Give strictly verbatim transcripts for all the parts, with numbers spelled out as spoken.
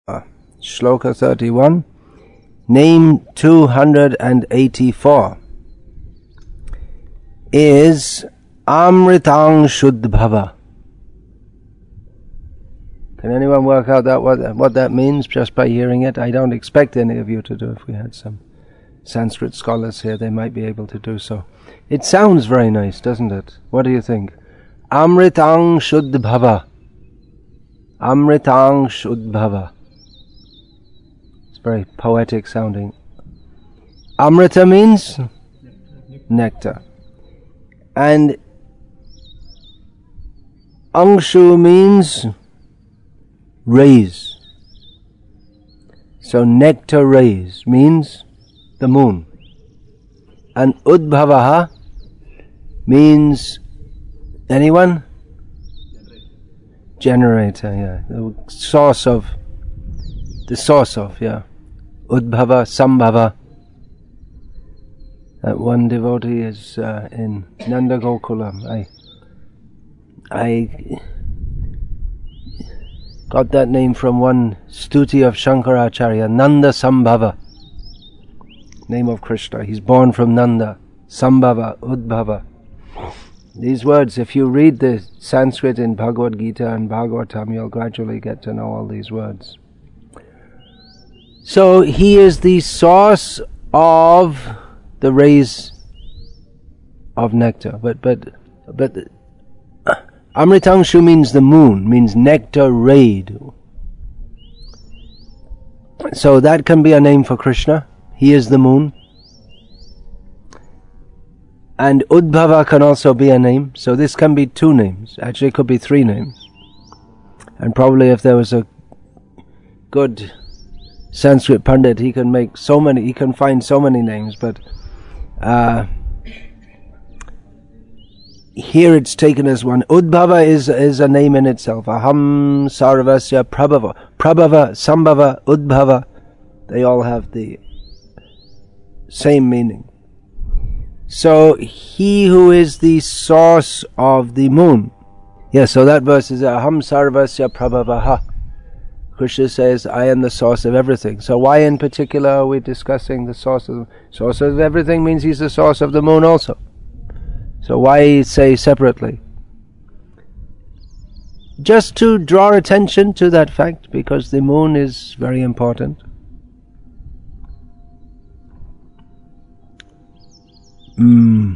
Uh, Shloka thirty-one, name two hundred eighty-four is Amritang Shuddhbhava. Can anyone work out that what, what that means just by hearing it? I don't expect any of you to do. If we had some Sanskrit scholars here, they might be able to do so. It sounds very nice, doesn't it? What do you think? Amritang Shuddhbhava. Amritang Shuddhbhava. It's very poetic sounding. Amrita means nectar. And Angshu means rays. So nectar rays means the moon. And Udbhavaha means anyone? Generator, yeah. The source of, the source of, yeah. Udbhava, Sambhava. That one devotee is uh, in Nanda Gokulam. I, I got that name from one stuti of Shankaracharya, Nanda Sambhava. Name of Krishna. He's born from Nanda. Sambhava, Udbhava. These words, if you read the Sanskrit in Bhagavad Gita and Bhagavatam, you'll gradually get to know all these words. So he is the source of the rays of nectar. But but but uh, Amritangshu means the moon, means nectar rayed. So that can be a name for Krishna. He is the moon. And Udbhava can also be a name, so this can be two names. Actually, it could be three names. And probably if there was a good Sanskrit Pandit, he can make so many, he can find so many names, but uh, here it's taken as one. Udbhava is, is a name in itself. Aham Sarvasya Prabhava. Prabhava, Sambhava, Udbhava, they all have the same meaning. So, he who is the source of the moon. Yeah, so that verse is Aham Sarvasya Prabhavaha. Krishna says, I am the source of everything. So why in particular are we discussing the source of the source of everything? Means he's the source of the moon also. So why say separately? Just to draw attention to that fact, because the moon is very important. Mm.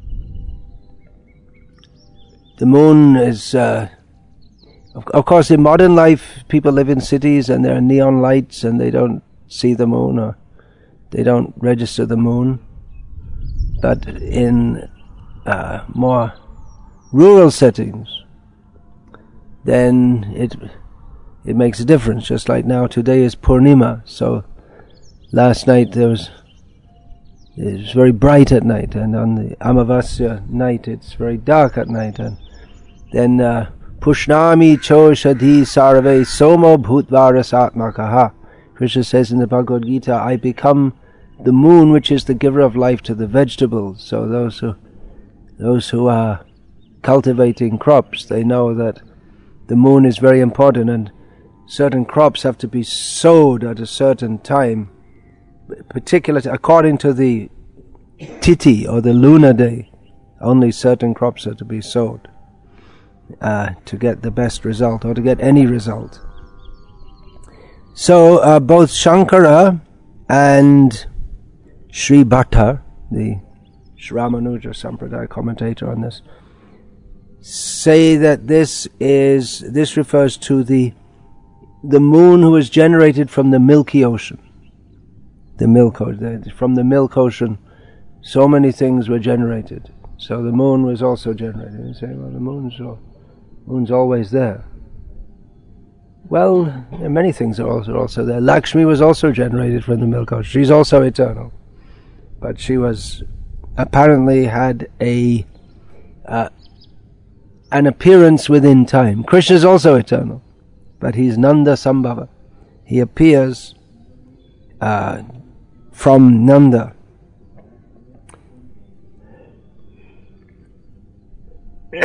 The moon is, uh, of, of course, in modern life, people live in cities and there are neon lights and they don't see the moon or they don't register the moon. But in uh, more rural settings, then it it makes a difference. Just like now, today is Purnima, so last night there was. It's very bright at night, and on the Amavasya night it's very dark at night. And then uh, Pushnami Choshadhi Sarve Somo Bhutvarasatmakaha. Krishna says in the Bhagavad Gita, I become the moon which is the giver of life to the vegetables. So those who those who are cultivating crops, they know that the moon is very important, and certain crops have to be sowed at a certain time. Particularly according to the Tithi or the lunar day, only certain crops are to be sowed uh, to get the best result or to get any result. So uh, both Shankara and Sri Bhatta, the Ramanuja Sampradaya commentator on this, say that this is this refers to the the moon who is generated from the Milky Ocean. The milk ocean. From the milk ocean, so many things were generated. So the moon was also generated. You say, well, the moon's, all, moon's always there. Well, many things are also, also there. Lakshmi was also generated from the milk ocean. She's also eternal. But she was, apparently had a, uh, an appearance within time. Krishna is also eternal. But he's Nanda Sambhava. He appears uh, from Nanda.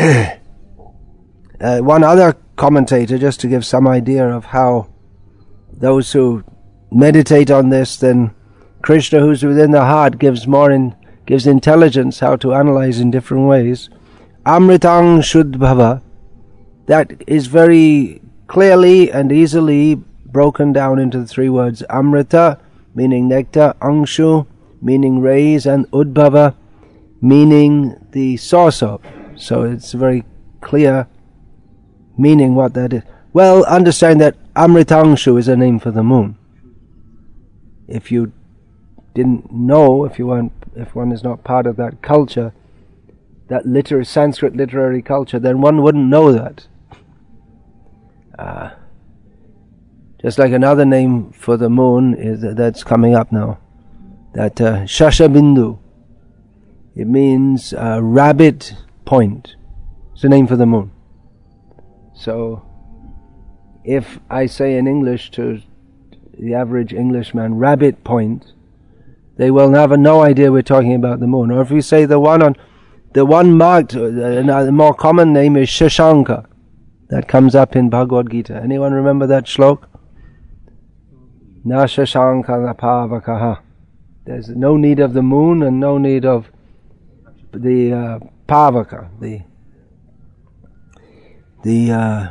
uh, one other commentator, just to give some idea of how those who meditate on this, then Krishna, who's within the heart, gives more in, gives intelligence how to analyze in different ways. Amritang Shuddhava, that is very clearly and easily broken down into the three words. Amrita, meaning nectar, Angshu, meaning rays, and Udbhava, meaning the source of. So it's very clear meaning what that is. Well, understand that Amritangshu is a name for the moon. If you didn't know, if you weren't, if one is not part of that culture, that literary Sanskrit literary culture, then one wouldn't know that. Uh, just like another name for the moon is that's coming up now, that uh, Shashabindu. It means uh, rabbit point. It's a name for the moon. So, if I say in English to the average Englishman, rabbit point, they will have no idea we're talking about the moon. Or if we say the one on, the one marked, uh, the more common name is Shashanka. That comes up in Bhagavad Gita. Anyone remember that shlok? Na Shashanka na Pavakaha. There's no need of the moon and no need of the uh, Pavaka, the the uh,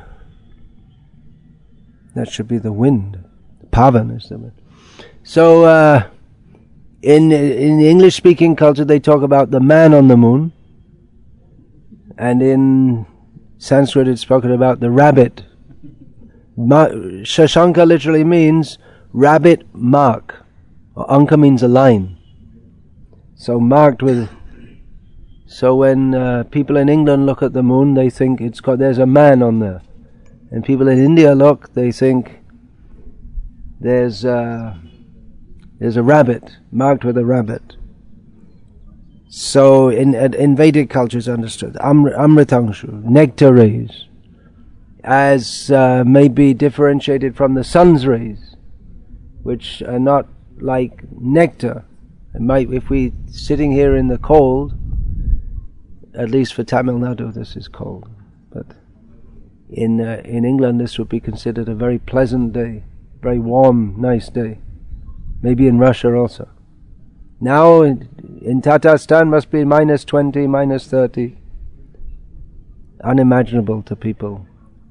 that should be the wind. Pavan is the wind. So uh, in in the English-speaking culture, they talk about the man on the moon, and in Sanskrit, it's spoken about the rabbit. Ma- Shashanka literally means rabbit mark. Or Anka means a line. So marked with. So when uh, people in England look at the moon, they think it's got there's a man on there, and people in India look, they think there's uh, there's a rabbit marked with a rabbit. So in in Vedic culture it's understood Amr, Amritangshu, nectar rays, as uh, may be differentiated from the sun's rays, which are not like nectar. It might, if we sitting here in the cold, at least for Tamil Nadu this is cold, but in uh, in England this would be considered a very pleasant day, very warm, nice day. Maybe in Russia also. Now in, in Tatarstan must be minus twenty, minus thirty. Unimaginable to people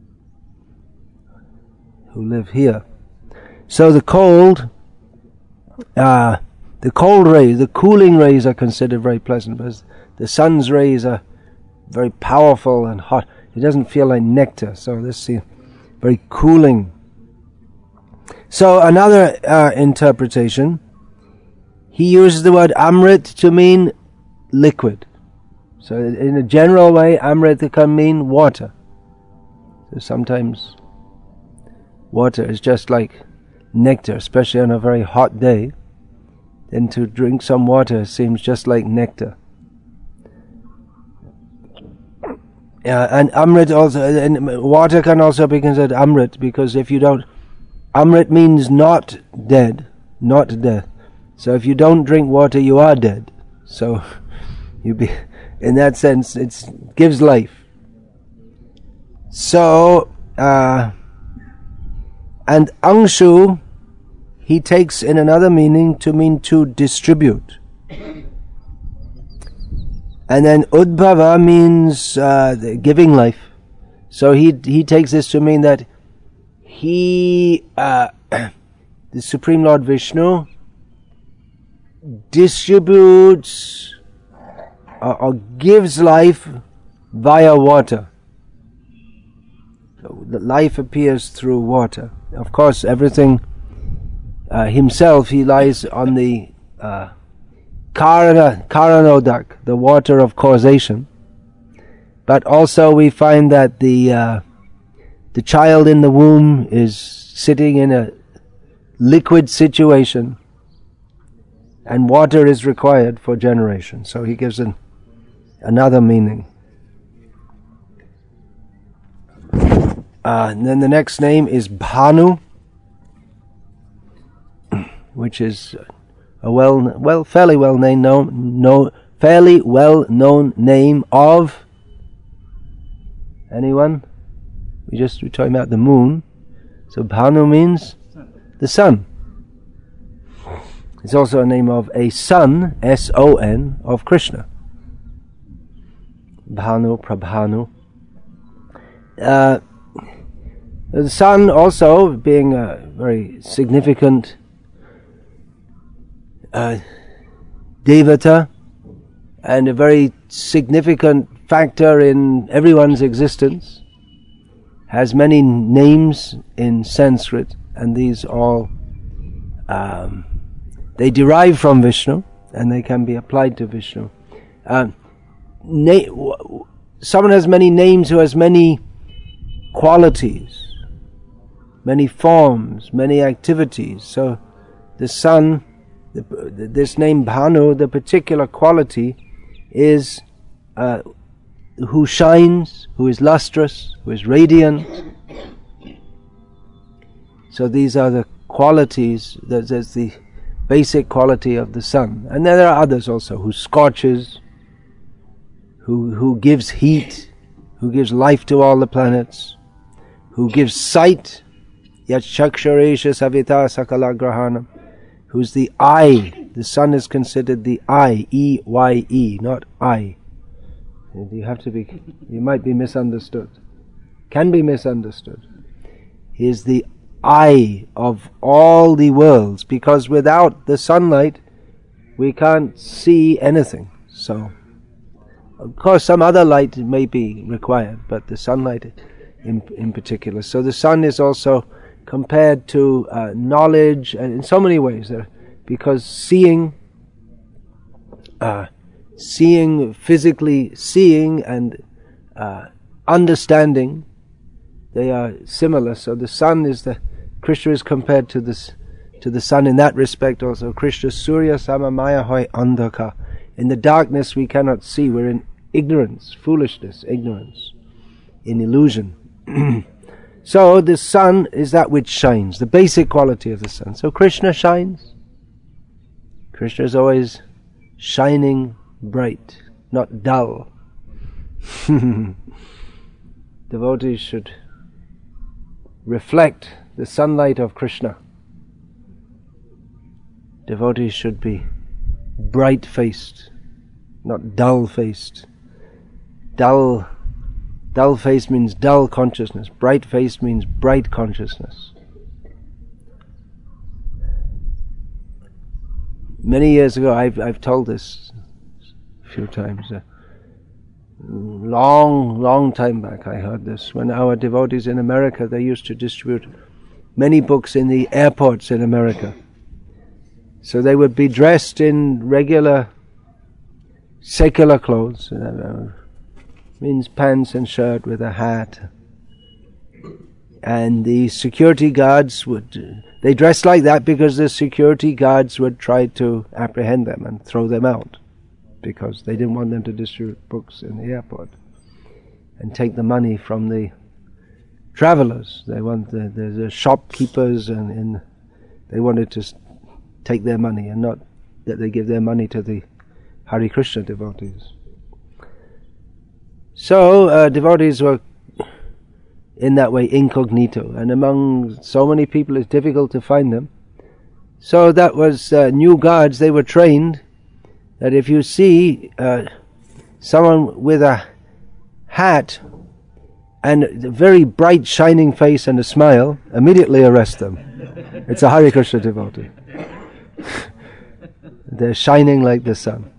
who live here. So the cold, uh, the cold rays, the cooling rays are considered very pleasant, but the sun's rays are very powerful and hot. It doesn't feel like nectar, so this is very cooling. So another uh, interpretation, he uses the word Amrit to mean liquid. So in a general way, Amrit can mean water. So sometimes water is just like nectar, especially on a very hot day. Then to drink some water seems just like nectar. Uh, and Amrit also, and water can also be considered Amrit, because if you don't, Amrit means not dead, not death. So if you don't drink water, you are dead. So you be, in that sense, it gives life. So, uh, and Angshu, he takes in another meaning to mean to distribute. And then Udbhava means uh, giving life. So he he takes this to mean that he, uh, the Supreme Lord Vishnu, distributes or, or gives life via water. So the life appears through water. Of course, everything uh, himself, he lies on the uh, Karana, Karanodak, the water of causation. But also we find that the uh, the child in the womb is sitting in a liquid situation, and water is required for generation. So he gives an, another meaning. Uh, and then the next name is Bhanu, which is a well, well, fairly well known, no, no, fairly well known name of anyone. We just were talking about the moon, so Bhanu means the sun. It's also a name of a son, S O N, of Krishna. Bhanu, Prabhanu. Uh, the sun also being a very significant uh, devata and a very significant factor in everyone's existence, has many names in Sanskrit, and these all um, they derive from Vishnu and they can be applied to Vishnu. Uh, na- someone has many names who has many qualities, many forms, many activities. So the sun, the, this name Bhanu, the particular quality is uh, who shines, who is lustrous, who is radiant. So these are the qualities, there's the basic quality of the sun. And then there are others also, who scorches, who who gives heat, who gives life to all the planets, who gives sight, yat chaksharesha savita sakala grahanam, who's the eye. The sun is considered the eye, E Y E, not I. You have to be, you might be misunderstood, can be misunderstood. He is the eye of all the worlds, because without the sunlight we can't see anything. So of course some other light may be required, but the sunlight in, in particular. So the sun is also compared to uh, knowledge, and in so many ways, uh, because seeing uh, seeing physically seeing and uh, understanding, they are similar. So the sun is the Krishna is compared to this to the sun in that respect also. Krishna Surya Samamaya Hoy Andhaka. In the darkness we cannot see. We're in ignorance, foolishness, ignorance, in illusion. So the sun is that which shines, the basic quality of the sun. So Krishna shines. Krishna is always shining bright, not dull. Devotees should reflect the sunlight of Krishna. Devotees should be bright-faced, not dull-faced. Dull, dull-faced means dull consciousness. Bright-faced means bright consciousness. Many years ago, I've I've told this a few times. Uh, long, long time back, I heard this. When our devotees in America, they used to distribute many books in the airports in America. So they would be dressed in regular secular clothes, uh, means pants and shirt with a hat. And the security guards would, uh, they dressed like that because the security guards would try to apprehend them and throw them out, because they didn't want them to distribute books in the airport and take the money from the travelers. They want the, the, the shopkeepers, and, and they wanted to take their money, and not that they give their money to the Hare Krishna devotees. So uh, devotees were in that way incognito, and among so many people it's difficult to find them. So that was uh, new guards. They were trained that if you see uh, someone with a hat and a very bright shining face and a smile, immediately arrest them. It's a Hare Krishna devotee. They're shining like the sun.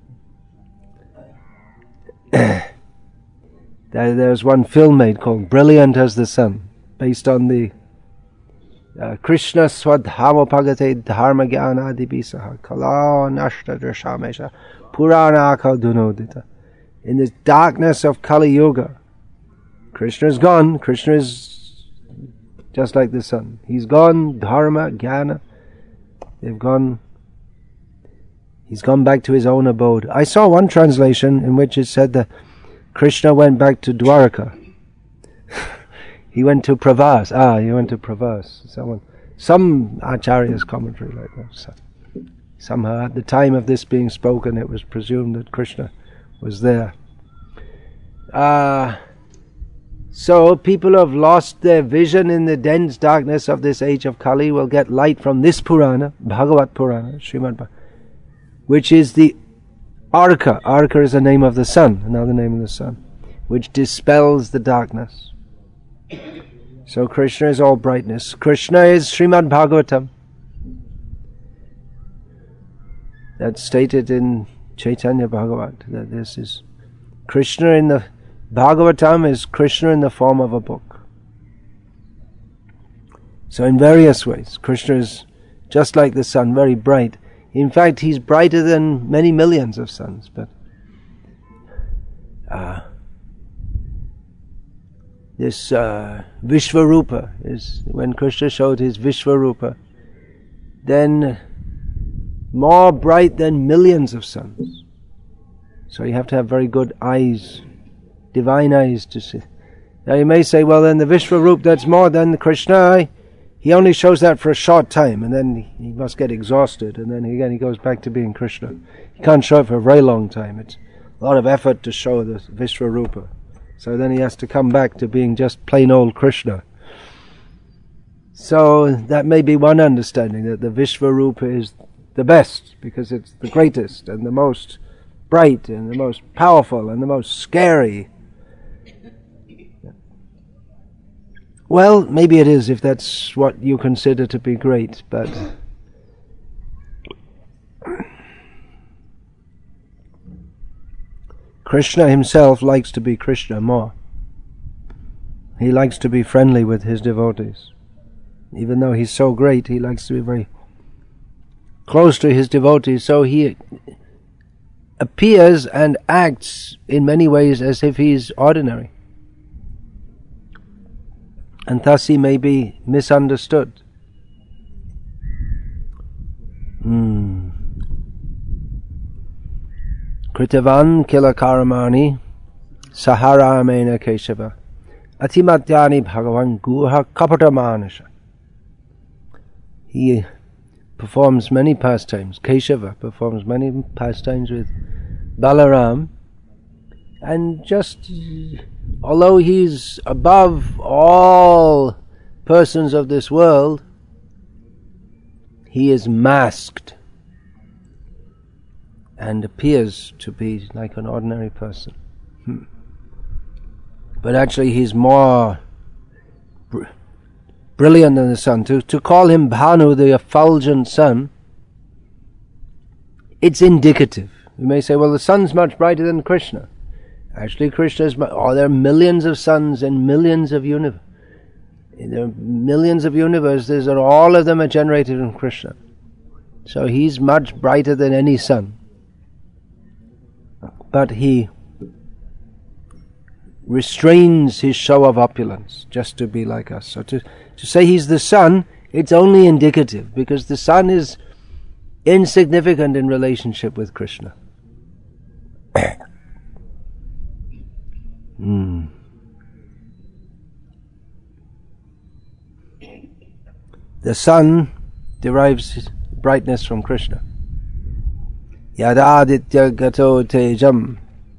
There, there's one film made called Brilliant as the Sun, based on the uh, Krishna Swadhamopagate Dharma Gyana Dibisaha Kala Nashta Drishamesha Purana Kaldunodita. In the darkness of Kali Yuga, Krishna is gone. Krishna is just like the sun. He's gone. Dharma, Jnana, they've gone. He's gone back to his own abode. I saw one translation in which it said that Krishna went back to Dwaraka. He went to Pravas. Ah, he went to Pravas. Someone, some Acharya's commentary like that. So, somehow, at the time of this being spoken, it was presumed that Krishna was there. Uh, So people who have lost their vision in the dense darkness of this age of Kali will get light from this Purana, Bhagavat Purana, Srimad Bhagavatam, which is the Arka. Arka is the name of the sun, another name of the sun, which dispels the darkness. So Krishna is all brightness. Krishna is Srimad Bhagavatam. That's stated in Chaitanya Bhagavat, that this is Krishna in the Bhagavatam is Krishna in the form of a book. So in various ways, Krishna is just like the sun, very bright. In fact, he's brighter than many millions of suns. But uh, this uh, Vishvarupa is when Krishna showed his Vishvarupa, then more bright than millions of suns. So you have to have very good eyes, divine eyes to see. Now you may say, well then the Vishvarupa, that's more than Krishna. He only shows that for a short time, and then he must get exhausted, and then again he goes back to being Krishna. He can't show it for a very long time. It's a lot of effort to show the Vishvarupa. So then he has to come back to being just plain old Krishna. So that may be one understanding, that the Vishvarupa is the best, because it's the greatest, and the most bright, and the most powerful, and the most scary. Well, maybe it is, if that's what you consider to be great, but Krishna himself likes to be Krishna more. He likes to be friendly with his devotees. Even though he's so great, he likes to be very close to his devotees, so he appears and acts in many ways as if he's ordinary. And thus he may be misunderstood. Hmm. Kritavan kila karamani saharamena keshava atimatyani bhagavan guha kapatamanasha. He performs many pastimes. Keshava performs many pastimes with Balaram, and just although he's above all persons of this world, he is masked and appears to be like an ordinary person. Hmm. But actually he's more br- brilliant than the sun. To, to call him Bhanu, the effulgent sun, it's indicative. You may say, well, the sun's much brighter than Krishna. Actually, Krishna is, oh, there are millions of suns and millions of universes. There are millions of universes, and all of them are generated from Krishna. So he's much brighter than any sun. But he restrains his show of opulence just to be like us. So to, to say he's the sun, it's only indicative, because the sun is insignificant in relationship with Krishna. Hmm. The sun derives his brightness from Krishna. Yadaditya gato tejam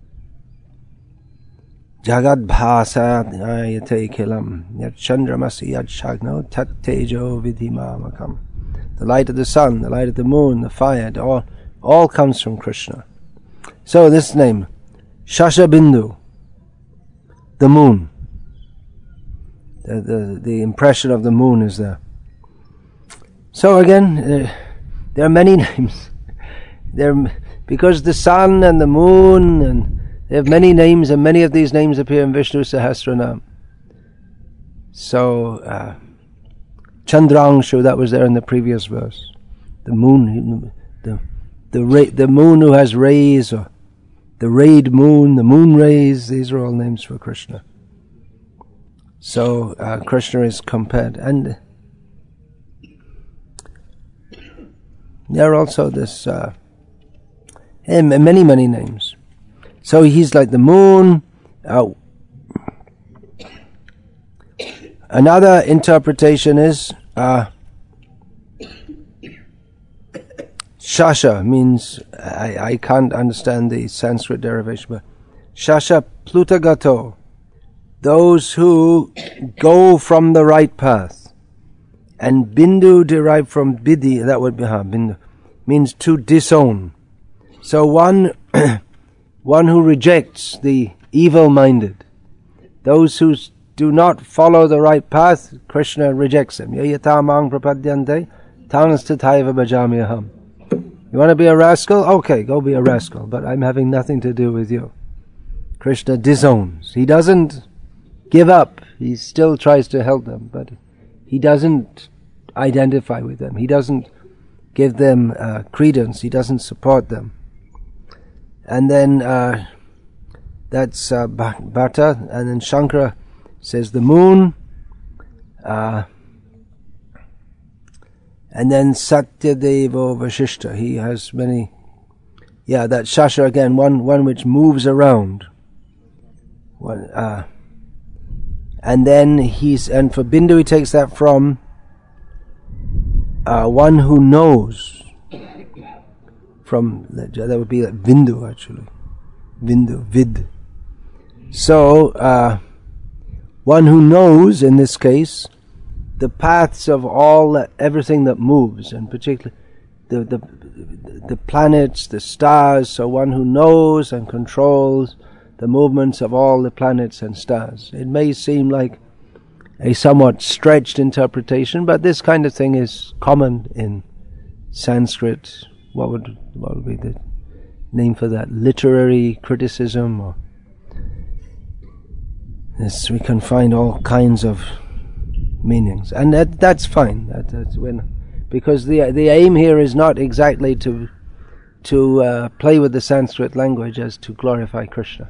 jagad bhasa ayate kilam yat chandramasi yat shagno tat tejo vidhimamakam. The light of the sun, the light of the moon, the fire, all, all comes from Krishna. So this name, Shashabindu, the moon. The, the, the impression of the moon is there. So again, uh, there are many names. There, because the sun and the moon, and they have many names, and many of these names appear in Vishnu Sahasranam. So, uh, Chandrangshu, that was there in the previous verse. The moon, the the ra- the moon who has rays, or the rayed moon, the moon rays. These are all names for Krishna. So uh, Krishna is compared, and there are also this uh, many many names. So he's like the moon. Uh, another interpretation is uh, Shasha means, I, I can't understand the Sanskrit derivation, but Shasha Plutagato, those who go from the right path. And Bindu derived from Bidhi, that would be, ha, Bindu, means to disown. So one, one who rejects the evil-minded, those who do not follow the right path, Krishna rejects them. Yayatamang prapadyante tanastataiva bhajamyaham. You want to be a rascal? Okay, go be a rascal, but I'm having nothing to do with you. Krishna disowns. He doesn't give up. He still tries to help them, but he doesn't identify with them. He doesn't give them uh, credence. He doesn't support them. And then uh, that's uh, Bhatta, and then Shankara says the moon, uh, and then Satyadevo Vashishta. He has many, yeah, that Shasha again, one one which moves around. One, uh, and then he's, and for Bindu he takes that from uh, one who knows. From, that would be like Vindu actually. Vindu, Vid. So, uh, one who knows, in this case, the paths of all, everything that moves, and particularly the, the, the planets, the stars, so one who knows and controls the movements of all the planets and stars. It may seem like a somewhat stretched interpretation, but this kind of thing is common in Sanskrit. What would what would be the name for that? Literary criticism, or yes, we can find all kinds of meanings, and that that's fine. That, that's when, because the the aim here is not exactly to to uh, play with the Sanskrit language as to glorify Krishna.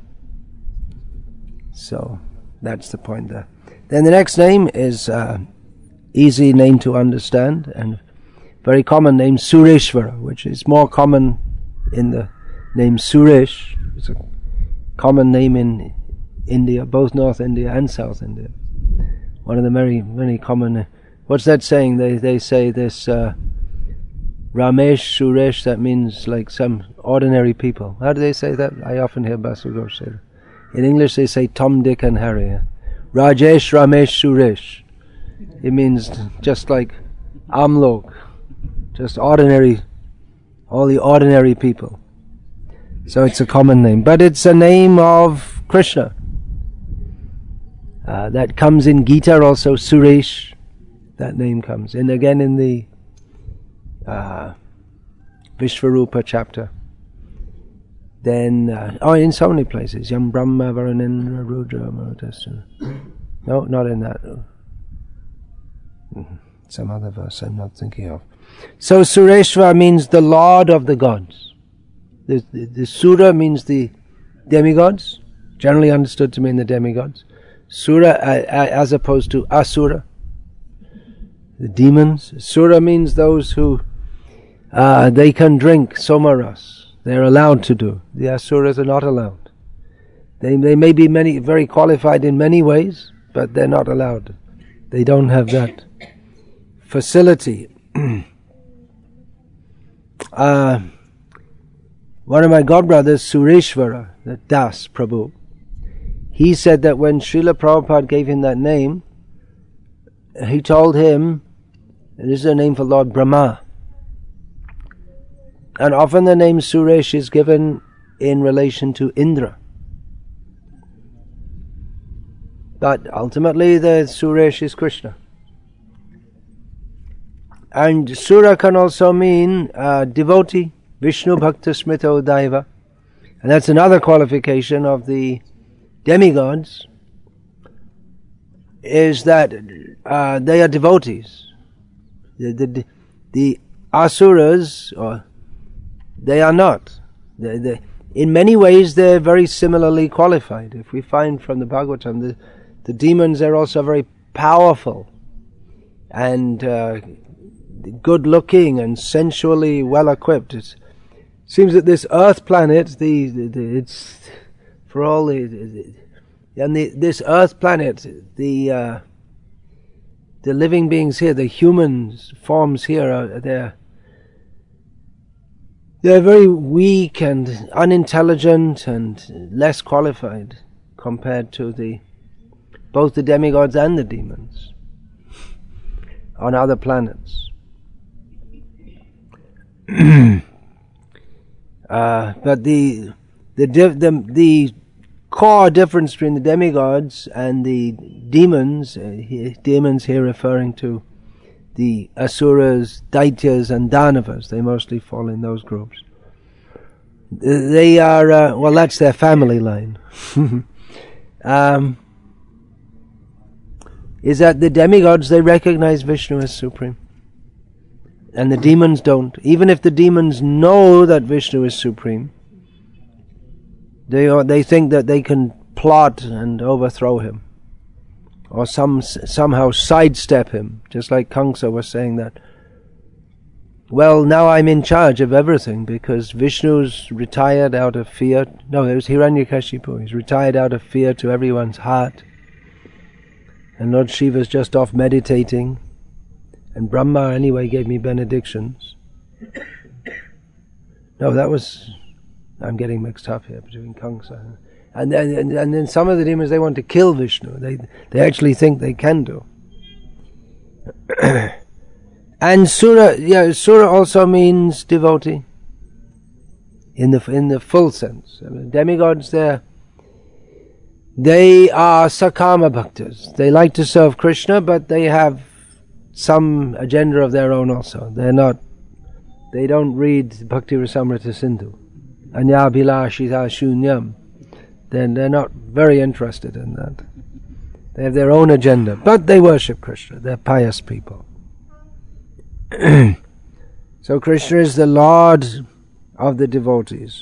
So that's the point there. Then the next name is uh, easy name to understand and very common name, Sureshvara, which is more common in the name Suresh. It's a common name in India, both North India and South India. One of the very, many common, uh, what's that saying? They they say this, uh, Ramesh, Suresh, that means like some ordinary people. How do they say that? I often hear Basu Ghosh say that. In English they say Tom, Dick and Harry. Yeah? Rajesh, Ramesh, Suresh. It means just like Amlok. Just ordinary, all the ordinary people. So it's a common name. But it's a name of Krishna. Uh, that comes in Gita also, Suresh. That name comes. And again in the uh, Vishvarupa chapter. Then, uh, oh, in so many places. Yam Brahma Varanendra Rudra Marutasana. No, not in that. Some other verse I'm not thinking of. So Sureshva means the Lord of the gods. The, the, the Sura means the demigods, generally understood to mean the demigods. Sura uh, uh, as opposed to Asura, the demons. Sura means those who uh, they can drink somaras. They're allowed to do. The Asuras are not allowed. They they may be many very qualified in many ways, but they're not allowed. They don't have that facility. Uh, one of my godbrothers, Sureshvara, the Das Prabhu, he said that when Srila Prabhupada gave him that name, he told him, this is a name for Lord Brahma. And often the name Suresh is given in relation to Indra. But ultimately the Suresh is Krishna. And Sura can also mean uh, devotee, Vishnu Bhakta Smrito Daiva. And that's another qualification of the demigods, is that uh, they are devotees. The, the, the Asuras, or they are not. They, they, in many ways they're very similarly qualified. If we find from the Bhagavatam, the, the demons are also very powerful and uh, good looking and sensually well equipped. It seems that this Earth planet, the, the, the it's for all the, the and the, this Earth planet, the uh, the living beings here, the human forms here, are they're they're very weak and unintelligent and less qualified compared to the both the demigods and the demons, on other planets. uh, but the the, the the core difference between the demigods and the demons, uh, he, demons here referring to the Asuras, Daityas and Danavas, they mostly fall in those groups. They are, uh, well, that's their family line. um, is that the demigods, they recognize Vishnu as supreme. And the demons don't. Even if the demons know that Vishnu is supreme, they are, they think that they can plot and overthrow him, or some somehow sidestep him, just like Kamsa was saying that, well, now I'm in charge of everything because Vishnu's retired out of fear. No, it was Hiranyakashipu. He's retired out of fear to everyone's heart. And Lord Shiva's just off meditating. And Brahma anyway gave me benedictions. No, that was... I'm getting mixed up here between Kamsa. And then, and, and then some of the demons, they want to kill Vishnu. They they actually think they can do. And Sura, yeah, Sura also means devotee. In the in the full sense. I mean, demigods, they're, they are Sakama Bhaktas. They like to serve Krishna, but they have some agenda of their own also. They're not, they don't read Bhakti Rasamrita Sindhu. Anya Bhilashita Shunyam. Then they're not very interested in that. They have their own agenda, but they worship Krishna. They're pious people. So Krishna is the Lord of the devotees.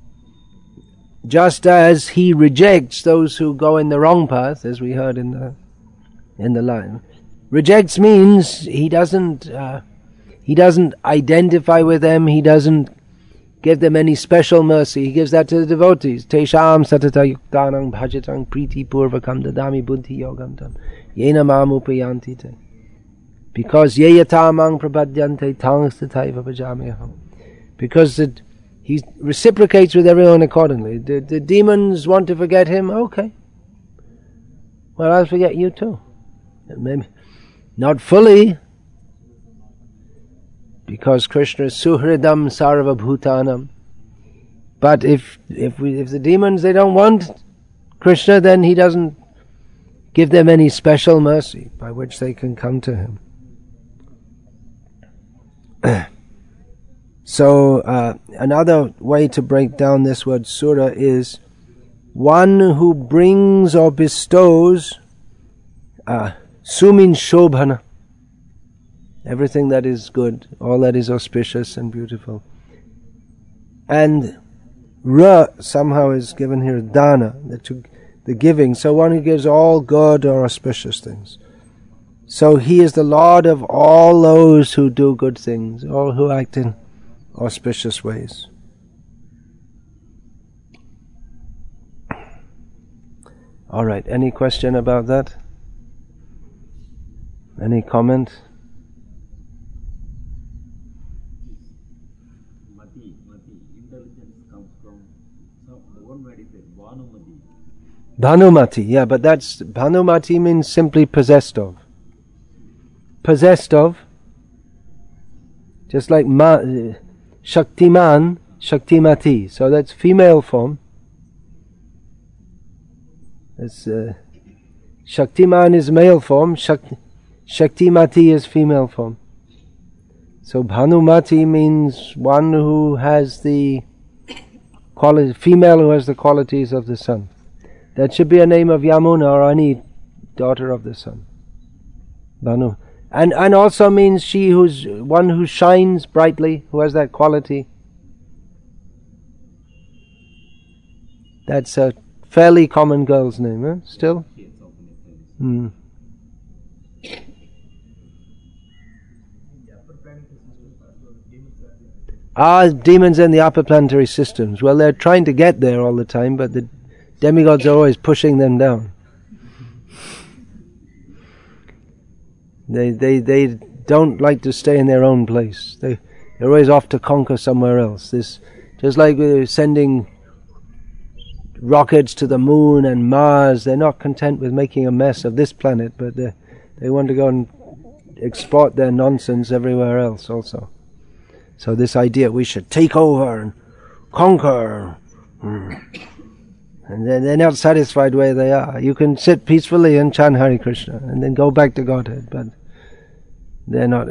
Just as he rejects those who go in the wrong path, as we heard in the in the line. Rejects means he doesn't uh, he doesn't identify with them. He doesn't give them any special mercy. He gives that to the devotees. Tesham satata yuktanang bhajatang priti purvakam dadami buddhi yogantam yena mam upayanti te. Because yeyatamang prabhadyante tangstataiva bhajameham. Because it, he reciprocates with everyone accordingly. The, the demons want to forget him. Okay. Well, I'll forget you too. Maybe not fully. Because Krishna is suhridam sarva bhutanam. But if if we if the demons, they don't want Krishna, then he doesn't give them any special mercy by which they can come to him. So uh, another way to break down this word sura is one who brings or bestows uh, sumin shobhana. Everything that is good, all that is auspicious and beautiful. And ra somehow is given here dana, the, to, the giving. So one who gives all good or auspicious things. So he is the Lord of all those who do good things, all who act in auspicious ways. All right, any question about that? Any comment? Mati, mati, intelligence comes from, so the one word is Bhanumati. Bhanumati, yeah, but that's, Bhanumati means simply possessed of. Possessed of, just like ma, uh, Shaktiman, Shaktimati, so that's female form. It's, uh, Shaktiman is male form, Shakt, Shaktimati is female form. So Bhanumati means one who has the quality, female who has the qualities of the sun. That should be a name of Yamuna or any daughter of the sun. Bhanu. And and also means she who's one who shines brightly, who has that quality. That's a fairly common girl's name, eh? Still? Hmm. Ah, demons in the upper planetary systems. Well, they're trying to get there all the time, but the demigods are always pushing them down. They they they don't like to stay in their own place. They they're always off to conquer somewhere else. This just like we're sending rockets to the moon and Mars. They're not content with making a mess of this planet, but they they want to go and export their nonsense everywhere else also. So this idea we should take over and conquer, mm. and they're, they're not satisfied where they are. You can sit peacefully and chant Hare Krishna and then go back to Godhead, but they're not.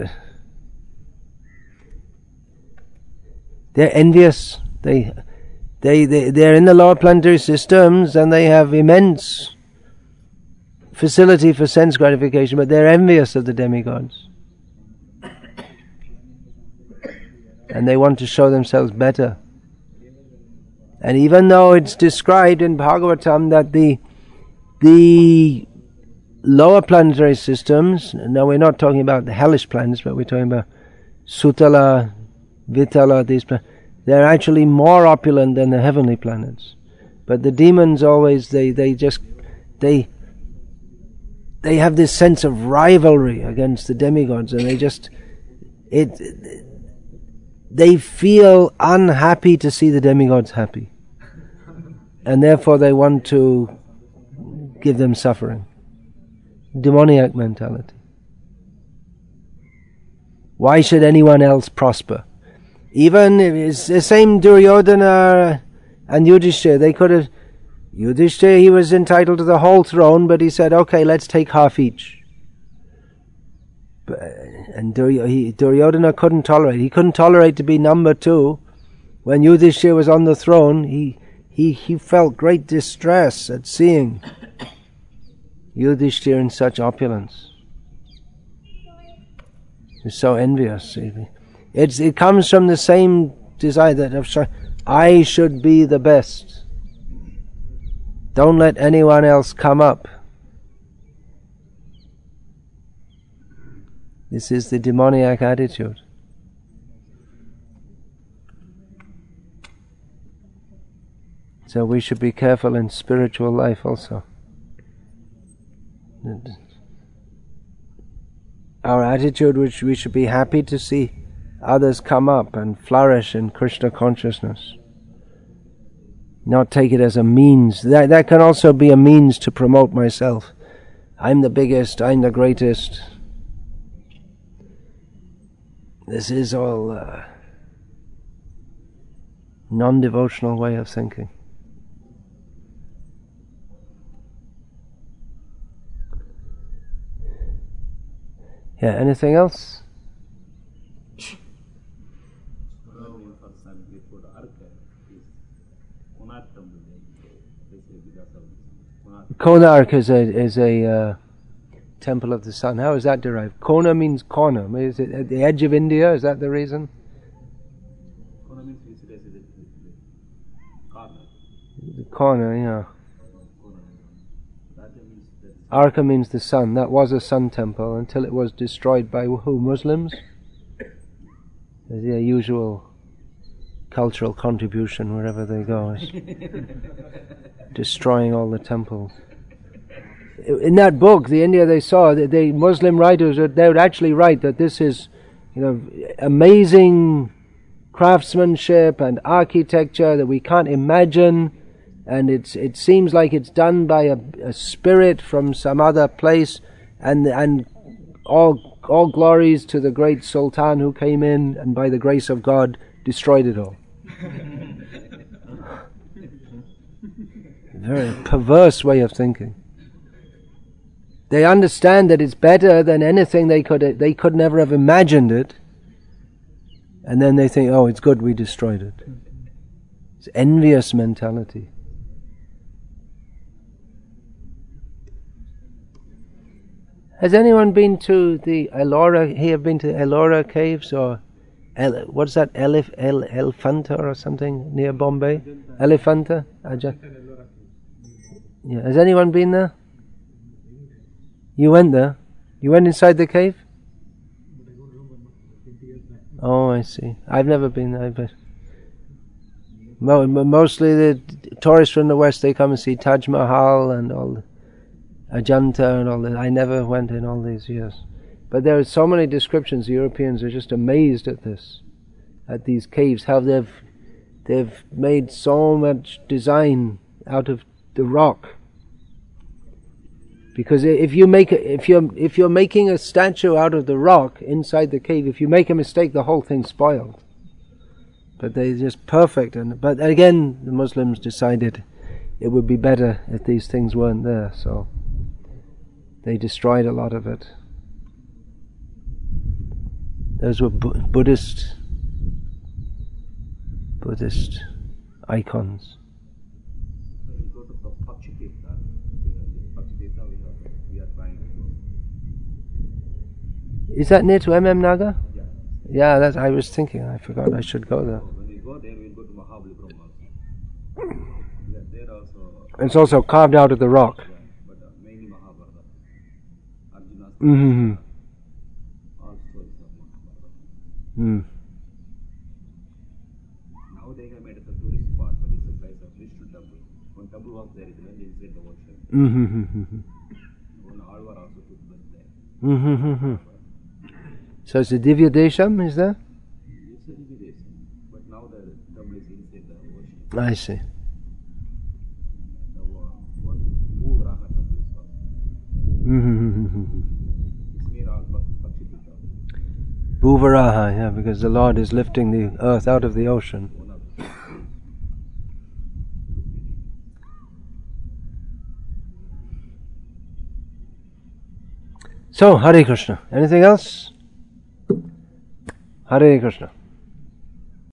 They're envious. They, they, they, they're in the lower planetary systems and they have immense facility for sense gratification, but they're envious of the demigods. And they want to show themselves better. And even though it's described in Bhagavatam that the the lower planetary systems, now we're not talking about the hellish planets, but we're talking about Sutala, Vitala, these planets, they're actually more opulent than the heavenly planets. But the demons always, they, they just, they, they have this sense of rivalry against the demigods, and they just, it, they feel unhappy to see the demigods happy. And therefore they want to give them suffering. Demoniac mentality. Why should anyone else prosper? Even if it's the same Duryodhana and Yudhishthira, they could have, Yudhishthira, he was entitled to the whole throne, but he said, okay, let's take half each. But, and Duryodhana couldn't tolerate, he couldn't tolerate to be number two. When Yudhishthira was on the throne, he, he, he felt great distress at seeing Yudhishthira in such opulence. He's so envious. It's, it comes from the same desire that of, I should be the best. Don't let anyone else come up. This is the demoniac attitude. So we should be careful in spiritual life also. Our attitude, which we should be happy to see others come up and flourish in Krishna consciousness. Not take it as a means. That, that can also be a means to promote myself. I'm the biggest, I'm the greatest. This is all uh, non-devotional way of thinking. Yeah, anything else? Konark is a is a uh, temple of the sun. How is that derived? Kona means corner. Is it at the edge of India? Is that the reason? Kona means the corner. The corner, yeah. Arka means the sun. That was a sun temple until it was destroyed by who? Muslims? The usual cultural contribution wherever they go is destroying all the temples. In that book, the India they saw, the, the Muslim writers, they would actually write that this is, you know, amazing craftsmanship and architecture that we can't imagine, and it's it seems like it's done by a, a spirit from some other place, and and all all glories to the great Sultan who came in and by the grace of God destroyed it all. Very perverse way of thinking. They understand that it's better than anything they could they could never have imagined it, and then they think, oh, it's good we destroyed it. It's envious mentality. Has anyone been to the Ellora? Here, been to Ellora caves or El, what's that? Elef El Elephanta or something near Bombay? Elephanta? Ajah. Yeah. Has anyone been there? You went there? You went inside the cave? Oh, I see. I've never been there, but mostly the tourists from the West, they come and see Taj Mahal and all the Ajanta and all that. I never went in all these years. But there are so many descriptions. The Europeans are just amazed at this, at these caves, how they've they've made so much design out of the rock. Because if you make a, if you're if you're making a statue out of the rock inside the cave, if you make a mistake, the whole thing's spoiled. But they're just perfect. And but again, the Muslims decided it would be better if these things weren't there, so they destroyed a lot of it. Those were Bu- Buddhist Buddhist icons. We go to Pakshitirtha. Pakshitirtha we are, we are trying to go. Is that near to M M Nagar? Yeah. Yeah, that I was thinking. I forgot I should go there. So when we go there, we'll go to Mahabalipuram also. We are there also. It's also carved out of the rock. Yeah, but uh, mainly Mahabharata. Arjuna's Mm-hmm. all stories of Mahabharata. Mm. Now they have made it a tourist spot, but it's a place of Vishnu temple. One temple was there, it went inside the ocean. Mm-hmm. One Alvar also took birth there. Mm-hmm. So it's the Divya Desham, is there? It's a divination, but now the temple is inside the ocean. I see. The one, one Bhuvaraha temple is called. Mm-hmm. It's near all Pakshitirtha. Bhuvaraha, yeah, because the Lord is lifting the earth out of the ocean. One of them. So, Hare Krishna. Anything else? Hare Krishna.